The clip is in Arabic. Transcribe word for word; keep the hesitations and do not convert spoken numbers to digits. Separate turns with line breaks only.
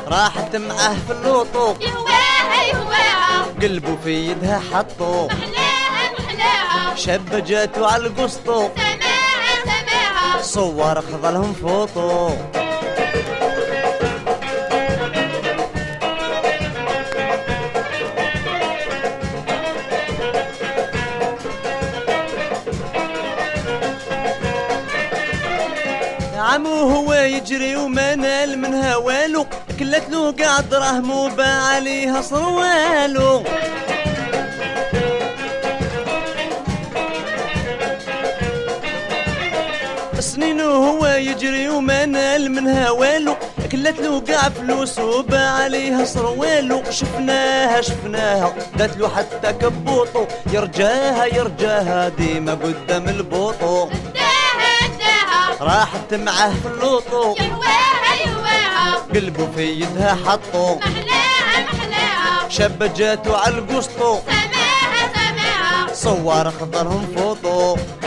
راحت معاه في اللوطو
يهواها يهواها
قلبه في يدها حطو
محلاها محلاها
شابة جاتو على القسطو
سماها سماها
صور خذلهم فوطو عمو هو يجري وما نال منها والو كلت له قاعد راه باع عليها صروالو سنينه هو يجري وما نال منها والو كلت له قاع فلوس وباع عليها صروالو شفناها شفناها دات له حتى كبوطو يرجاها يرجاها ديما قدام البوطو راحت معاه في اللوطو
يهواها يهواها
قلبه في يدها حطو
محلاها محلاها
شابة جاتو على القسطو
سماها سماها
صور خضرهم فوطو